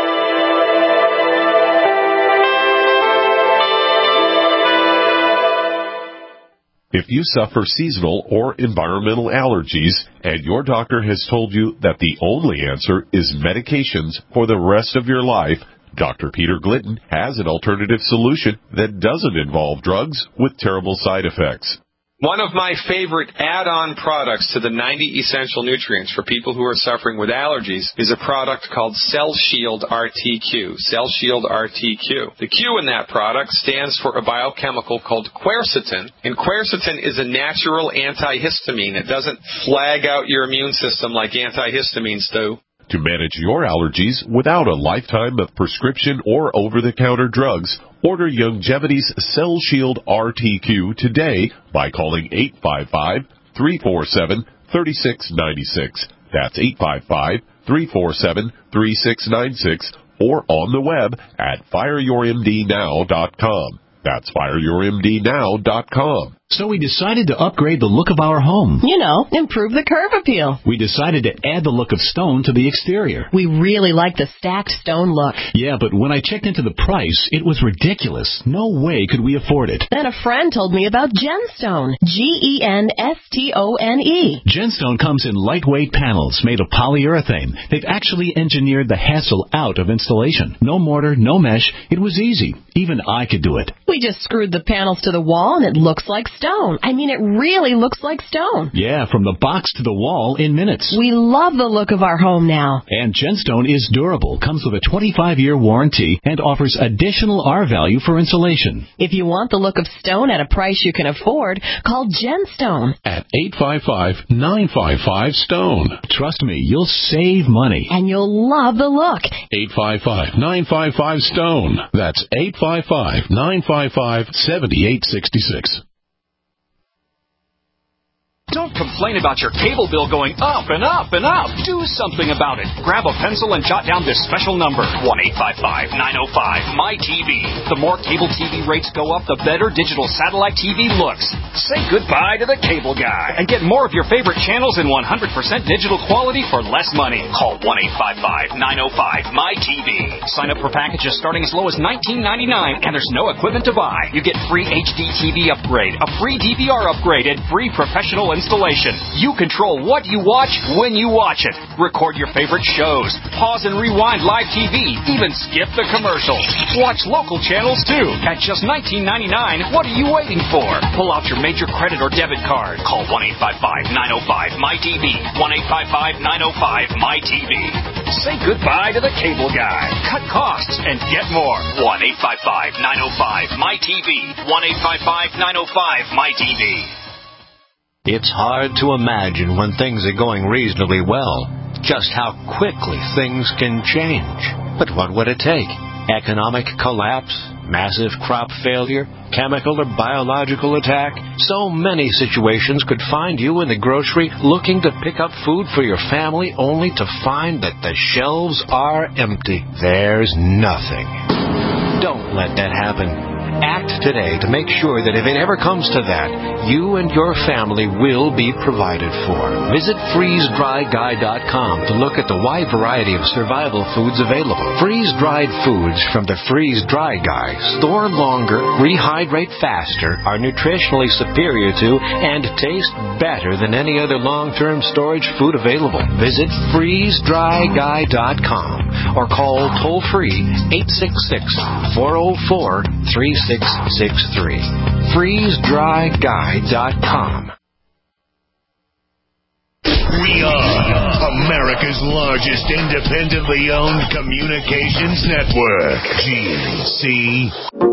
If you suffer seasonal or environmental allergies and your doctor has told you that the only answer is medications for the rest of your life, Dr. Peter Glidden has an alternative solution that doesn't involve drugs with terrible side effects. One of my favorite add-on products to the 90 essential nutrients for people who are suffering with allergies is a product called Cell Shield RTQ. Cell Shield RTQ. The Q in that product stands for a biochemical called quercetin, and quercetin is a natural antihistamine. It doesn't flag out your immune system like antihistamines do. To manage your allergies without a lifetime of prescription or over-the-counter drugs, order Youngevity's Cell Shield RTQ today by calling 855-347-3696. That's 855-347-3696 or on the web at fireyourmdnow.com. That's fireyourmdnow.com. So we decided to upgrade the look of our home. You know, improve the curb appeal. We decided to add the look of stone to the exterior. We really like the stacked stone look. Yeah, but when I checked into the price, it was ridiculous. No way could we afford it. Then a friend told me about Genstone. Genstone. Genstone comes in lightweight panels made of polyurethane. They've actually engineered the hassle out of installation. No mortar, no mesh. It was easy. Even I could do it. We just screwed the panels to the wall and it looks like stone. I mean, it really looks like stone. Yeah, from the box to the wall in minutes. We love the look of our home now. And Genstone is durable, comes with a 25-year warranty, and offers additional R value for insulation. If you want the look of stone at a price you can afford, call Genstone. At 855-955-STONE. Trust me, you'll save money. And you'll love the look. 855-955-STONE. That's 855-955-7866. Don't complain about your cable bill going up and up and up. Do something about it. Grab a pencil and jot down this special number, 1-855-905-MY-TV. The more cable TV rates go up, the better digital satellite TV looks. Say goodbye to the cable guy and get more of your favorite channels in 100% digital quality for less money. Call 1-855-905-MY-TV. Sign up for packages starting as low as $19.99, and there's no equipment to buy. You get free HD TV upgrade, a free DVR upgrade, and free professional installation. You control what you watch when you watch it. Record your favorite shows, pause and rewind live TV, even skip the commercials. Watch local channels too at just $19.99. What are you waiting for? Pull out your major credit or debit card. Call 1-855-905-MY-TV. 1-855-905-MY-TV. Say goodbye to the cable guy. Cut costs and get more. 1-855-905-MY-TV. 1-855-905-MY-TV. It's hard to imagine when things are going reasonably well just how quickly things can change. But what would it take? Economic collapse? Massive crop failure? Chemical or biological attack? So many situations could find you in the grocery looking to pick up food for your family only to find that the shelves are empty. There's nothing. Don't let that happen. Act today to make sure that if it ever comes to that, you and your family will be provided for. Visit freezedryguy.com to look at the wide variety of survival foods available. Freeze-dried foods from the Freeze Dry Guy store longer, rehydrate faster, are nutritionally superior to, and taste better than any other long-term storage food available. Visit freezedryguy.com or call toll-free 866-404-3663. freezedryguy.com. We are America's largest independently owned communications network, GNC.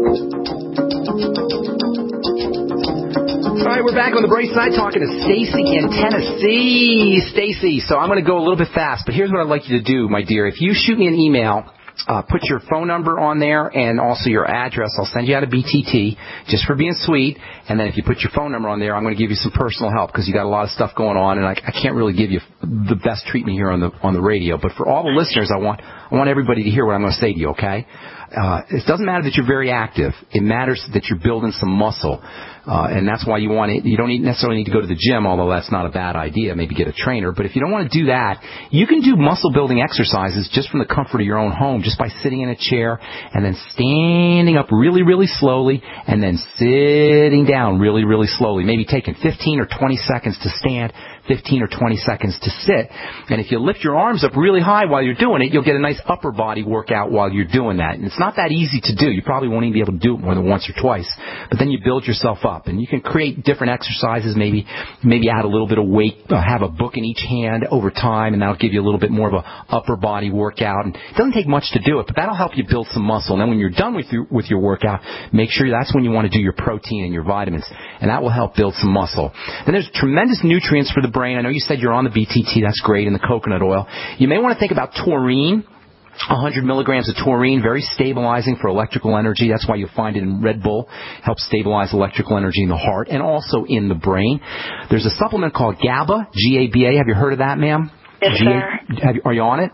All right, we're back on the bright side talking to Stacy in Tennessee. Stacy, so I'm going to go a little bit fast, but here's what I'd like you to do, my dear. If you shoot me an email, put your phone number on there and also your address. I'll send you out a BTT just for being sweet. And then if you put your phone number on there, I'm going to give you some personal help because you got a lot of stuff going on, and I can't really give you the best treatment here on the radio. But for all the listeners, I want everybody to hear what I'm going to say to you. Okay? It doesn't matter that you're very active. It matters that you're building some muscle. And that's why you want it. You don't necessarily need to go to the gym, although that's not a bad idea. Maybe get a trainer. But if you don't want to do that, you can do muscle building exercises just from the comfort of your own home, just by sitting in a chair and then standing up really, really slowly and then sitting down really, really slowly. Maybe taking 15 or 20 seconds to stand, 15 or 20 seconds to sit. And if you lift your arms up really high while you're doing it, you'll get a nice upper body workout while you're doing that. And it's not that easy to do. You probably won't even be able to do it more than once or twice. But then you build yourself up. And you can create different exercises, maybe add a little bit of weight, have a book in each hand over time, and that'll give you a little bit more of a upper body workout. And it doesn't take much to do it, but that'll help you build some muscle. And then when you're done with your workout, make sure that's when you want to do your protein and your vitamins. And that will help build some muscle. Then there's tremendous nutrients for the brain. I know you said you're on the BTT. That's great. And the coconut oil. You may want to think about taurine. 100 milligrams of taurine, very stabilizing for electrical energy. That's why you'll find it in Red Bull. Helps stabilize electrical energy in the heart and also in the brain. There's a supplement called GABA, G-A-B-A. Have you heard of that, ma'am? Yes, sir. Are you on it?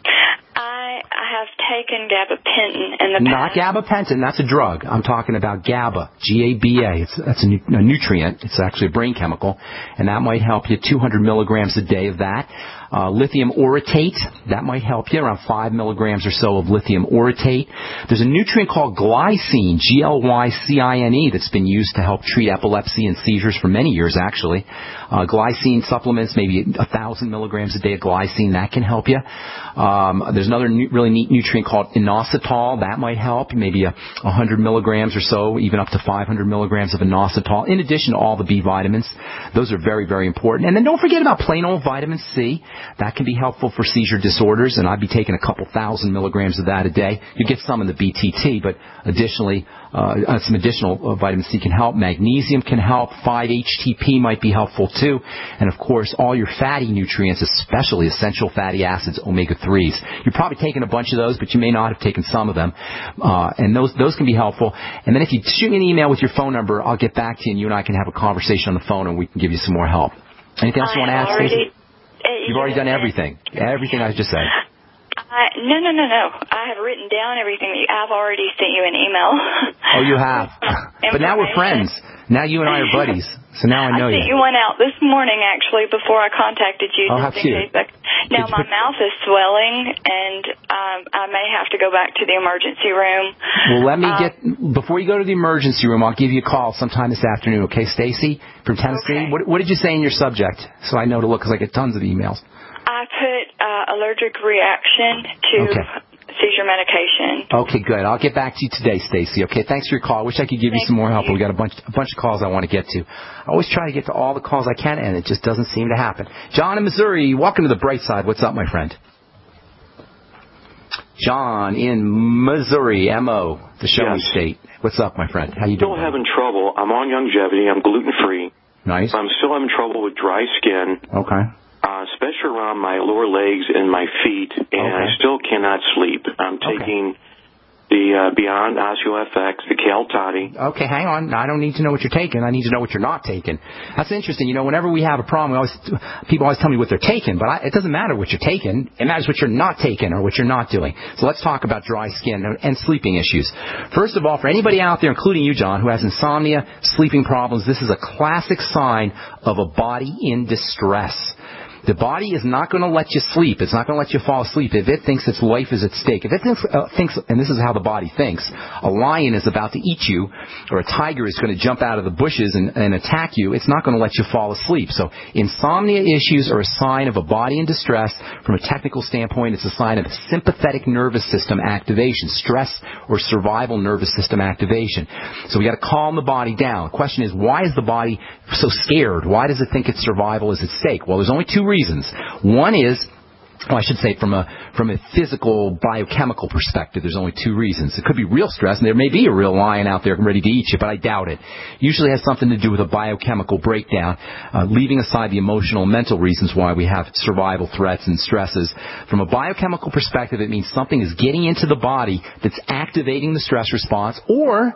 I have taken gabapentin in the past. Not gabapentin. That's a drug. I'm talking about GABA, G-A-B-A. That's a nutrient. It's actually a brain chemical, and that might help you. 200 milligrams a day of that. Lithium orotate, that might help you, around 5 milligrams or so of lithium orotate. There's a nutrient called glycine, G-L-Y-C-I-N-E, that's been used to help treat epilepsy and seizures for many years, actually. Glycine supplements, maybe 1,000 milligrams a day of glycine, that can help you. There's another really neat nutrient called inositol, that might help, maybe 100 milligrams or so, even up to 500 milligrams of inositol, in addition to all the B vitamins. Those are very, very important. And then don't forget about plain old vitamin C. That can be helpful for seizure disorders, and I'd be taking a couple thousand milligrams of that a day. You get some in the BTT, but additionally, some additional vitamin C can help. Magnesium can help. 5-HTP might be helpful too. And of course, all your fatty nutrients, especially essential fatty acids, omega-3s. You're probably taking a bunch of those, but you may not have taken some of them. And those can be helpful. And then if you shoot me an email with your phone number, I'll get back to you, and you and I can have a conversation on the phone, and we can give you some more help. Anything else you want to add, Stacey? You've already done everything. Everything I just said. No. I have written down everything. I've already sent you an email. Oh, you have. But now we're friends. Now you and I are buddies. So now I know you. I sent you one out this morning, actually, before I contacted you. Oh, how cute. Now my mouth is swelling, and I may have to go back to the emergency room. Well, let me before you go to the emergency room, I'll give you a call sometime this afternoon, okay, Stacey from Tennessee? Okay. What did you say in your subject? So I know to look, because I get tons of emails. I put allergic reaction to seizure medication. Okay, good. I'll get back to you today, Stacey. Okay, thanks for your call. I wish I could give you some more help, but we got a bunch of calls I want to get to. I always try to get to all the calls I can, and it just doesn't seem to happen. John in Missouri, welcome to the bright side. What's up, my friend? John in Missouri, M.O., the show-me state. What's up, my friend? How you doing? Still having trouble. I'm on longevity. I'm gluten-free. Nice. I'm still having trouble with dry skin. Okay. Especially around my lower legs and my feet, and I still cannot sleep. I'm taking the Beyond OsteoFX, the Kel-Toddy. Okay, hang on. I don't need to know what you're taking. I need to know what you're not taking. That's interesting. You know, whenever we have a problem, people always tell me what they're taking, but it doesn't matter what you're taking. It matters what you're not taking or what you're not doing. So let's talk about dry skin and sleeping issues. First of all, for anybody out there, including you, John, who has insomnia, sleeping problems, this is a classic sign of a body in distress. The body is not going to let you sleep. It's not going to let you fall asleep if it thinks its life is at stake. If it thinks, and this is how the body thinks, a lion is about to eat you or a tiger is going to jump out of the bushes and attack you, it's not going to let you fall asleep. So insomnia issues are a sign of a body in distress. From a technical standpoint, it's a sign of sympathetic nervous system activation, stress or survival nervous system activation. So we got to calm the body down. The question is, why is the body so scared? Why does it think its survival is at stake? Well, there's only two reasons. One is, well, I should say from a physical, biochemical perspective, there's only two reasons. It could be real stress, and there may be a real lion out there ready to eat you, but I doubt it. Usually has something to do with a biochemical breakdown, leaving aside the emotional and mental reasons why we have survival threats and stresses. From a biochemical perspective, it means something is getting into the body that's activating the stress response, or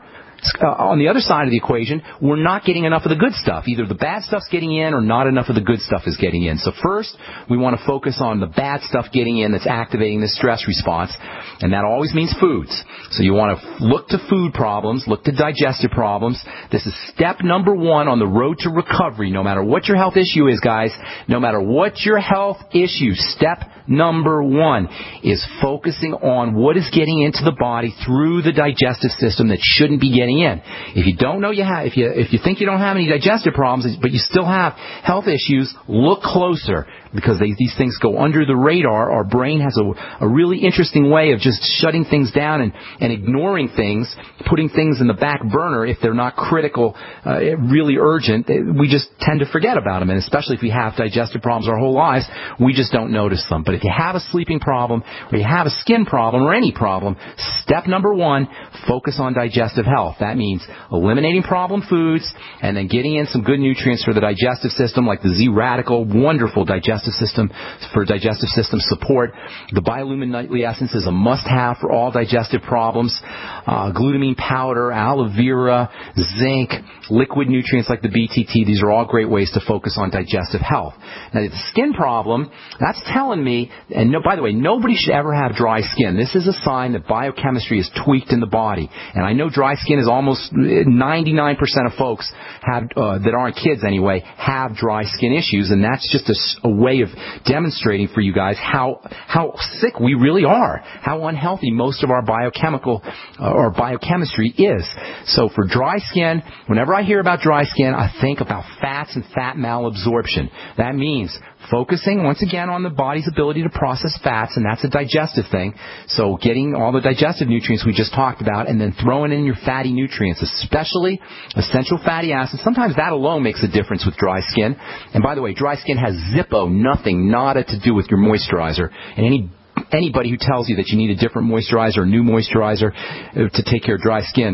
on the other side of the equation, we're not getting enough of the good stuff. Either the bad stuff's getting in or not enough of the good stuff is getting in. So first, we want to focus on the bad stuff getting in that's activating the stress response, and that always means foods. So you want to look to food problems, look to digestive problems. This is step number one on the road to recovery. No matter what your health issue is, guys, no matter what your health issue, step number one is focusing on what is getting into the body through the digestive system that shouldn't be getting in. If you don't know you have, if you think you don't have any digestive problems, but you still have health issues, look closer, because these things go under the radar. Our brain has a really interesting way of just shutting things down and ignoring things, putting things in the back burner if they're not critical, really urgent. We just tend to forget about them, and especially if we have digestive problems our whole lives, we just don't notice them. But if you have a sleeping problem, or you have a skin problem, or any problem, step number one, focus on digestive health. That means eliminating problem foods and then getting in some good nutrients for the digestive system, like the Z-Radical, wonderful digestive system for digestive system support. The Biolumin Nightly Essence is a must-have for all digestive problems. Glutamine powder, aloe vera, zinc, liquid nutrients like the BTT, these are all great ways to focus on digestive health. Now, the skin problem, that's telling me, and by the way, nobody should ever have dry skin. This is a sign that biochemistry is tweaked in the body. And I know dry skin is almost 99% of folks have, that aren't kids anyway, have dry skin issues, and that's just a way of demonstrating for you guys how sick we really are, how unhealthy most of our biochemical or biochemistry is. So for dry skin, whenever I hear about dry skin, I think about fats and fat malabsorption. That means focusing, once again, on the body's ability to process fats, and that's a digestive thing. So getting all the digestive nutrients we just talked about, and then throwing in your fatty nutrients, especially essential fatty acids. Sometimes that alone makes a difference with dry skin. And by the way, dry skin has zippo, nothing, nada to do with your moisturizer. And anybody who tells you that you need a different moisturizer or new moisturizer to take care of dry skin,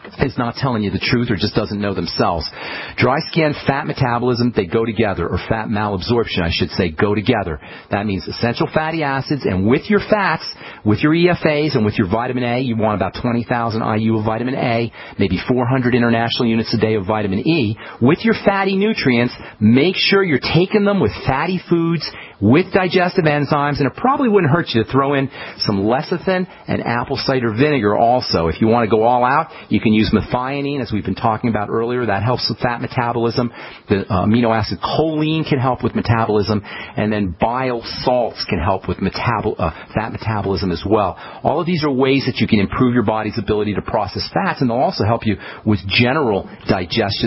is not telling you the truth or just doesn't know themselves. Dry skin, fat metabolism, they go together, or fat malabsorption, I should say, go together. That means essential fatty acids, and with your fats, with your EFAs and with your vitamin A, you want about 20,000 IU of vitamin A, maybe 400 international units a day of vitamin E. With your fatty nutrients, make sure you're taking them with fatty foods, with digestive enzymes, and it probably wouldn't hurt you to throw in some lecithin and apple cider vinegar also. If you want to go all out, you can use methionine, as we've been talking about earlier. That helps with fat metabolism. The amino acid choline can help with metabolism, and then bile salts can help with fat metabolism as well. All of these are ways that you can improve your body's ability to process fats, and they'll also help you with general digestive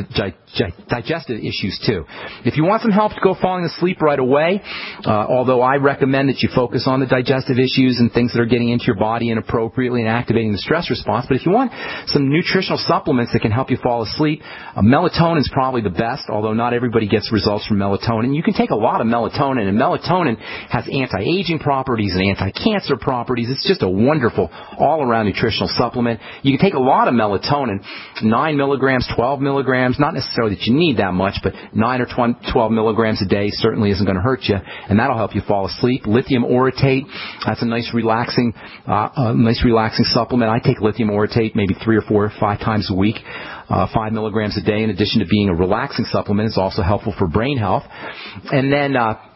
issues too. If you want some help to go falling asleep right away, although I recommend that you focus on the digestive issues and things that are getting into your body inappropriately and activating the stress response, but if you want some nutritional supplements that can help you fall asleep, melatonin is probably the best, although not everybody gets results from melatonin. You can take a lot of melatonin, and melatonin has anti-aging properties and anti-cancer properties. It's just a wonderful all-around nutritional supplement. You can take a lot of melatonin, 9 milligrams, 12 milligrams, not necessarily that you need that much, but 9 or 12 milligrams a day certainly isn't going to hurt you, and that'll help you fall asleep. Lithium orotate, that's a nice relaxing supplement. I take lithium orotate maybe 3 or 4 or 5 times a week. 5 milligrams a day, in addition to being a relaxing supplement, is also helpful for brain health. And then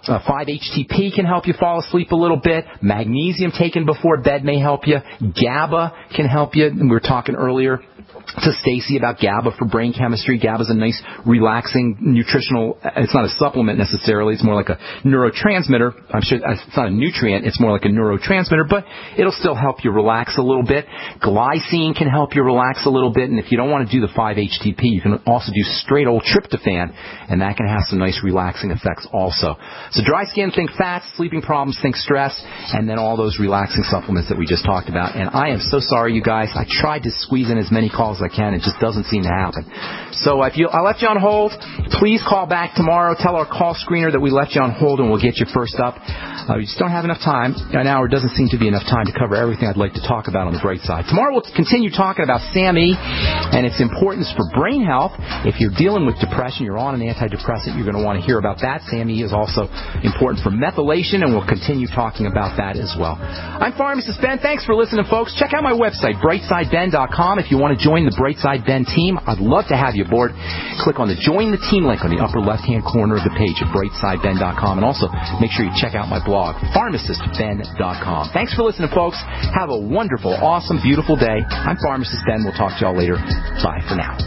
5-HTP can help you fall asleep a little bit. Magnesium taken before bed may help you. GABA can help you. And we were talking earlier to Stacy about GABA for brain chemistry. GABA is a nice, relaxing, nutritional, it's not a supplement necessarily, it's more like a neurotransmitter. I'm sure it's not a nutrient, it's more like a neurotransmitter, but it'll still help you relax a little bit. Glycine can help you relax a little bit, and if you don't want to do the 5-HTP, you can also do straight old tryptophan, and that can have some nice relaxing effects also. So dry skin, think fats, sleeping problems, think stress, and then all those relaxing supplements that we just talked about. And I am so sorry, you guys. I tried to squeeze in as many calls as I can. It just doesn't seem to happen. So if I left you on hold, please call back tomorrow. Tell our call screener that we left you on hold, and we'll get you first up. We just don't have enough time. An hour doesn't seem to be enough time to cover everything I'd like to talk about on the bright side. Tomorrow we'll continue talking about SAMe and its importance for brain health. If you're dealing with depression, you're on an antidepressant, you're going to want to hear about that. SAMe is also important for methylation, and we'll continue talking about that as well. I'm Pharmacist Ben. Thanks for listening, folks. Check out my website, brightsideben.com. If you want to join the Brightside Ben team, I'd love to have you aboard. Click on the Join the Team link on the upper left-hand corner of the page at brightsideben.com, and also make sure you check out my blog, pharmacistben.com. Thanks for listening, folks. Have a wonderful, awesome, beautiful day. I'm Pharmacist Ben. We'll talk to y'all later. Bye for now.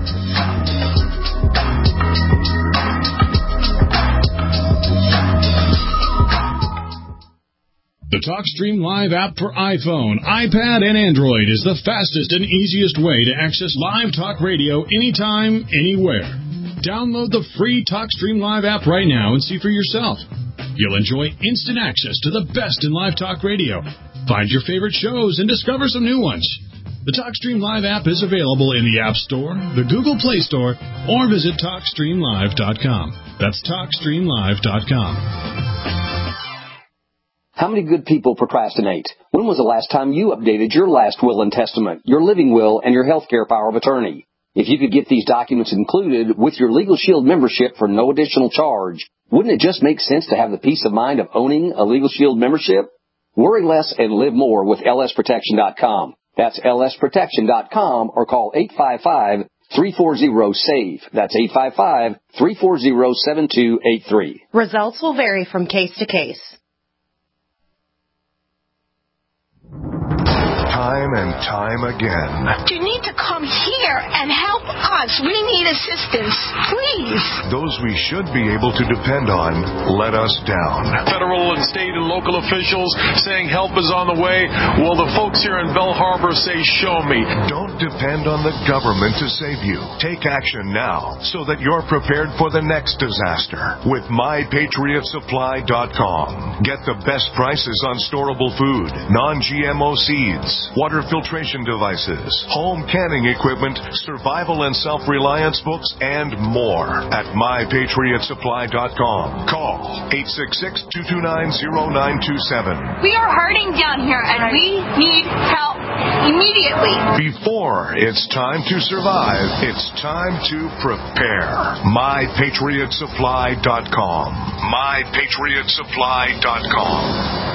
The TalkStream Live app for iPhone, iPad, and Android is the fastest and easiest way to access live talk radio anytime, anywhere. Download the free TalkStream Live app right now and see for yourself. You'll enjoy instant access to the best in live talk radio. Find your favorite shows and discover some new ones. The TalkStream Live app is available in the App Store, the Google Play Store, or visit TalkStreamLive.com. That's TalkStreamLive.com. How many good people procrastinate? When was the last time you updated your last will and testament, your living will, and your healthcare power of attorney? If you could get these documents included with your Legal Shield membership for no additional charge, wouldn't it just make sense to have the peace of mind of owning a Legal Shield membership? Worry less and live more with lsprotection.com. That's lsprotection.com, or call 855-340-SAVE. That's 855-340-7283. Results will vary from case to case. Time and time again. You need to come here and help us. We need assistance, please. Those we should be able to depend on let us down. Federal and state and local officials saying help is on the way. Well, the folks here in Bell Harbor say, show me. Don't depend on the government to save you. Take action now so that you're prepared for the next disaster with MyPatriotSupply.com. Get the best prices on storable food, non-GMO seeds, water filtration devices, home canning equipment, survival and self-reliance books, and more at MyPatriotSupply.com. Call 866-229-0927. We are hurting down here, and we need help immediately. Before it's time to survive, it's time to prepare. MyPatriotSupply.com. MyPatriotSupply.com.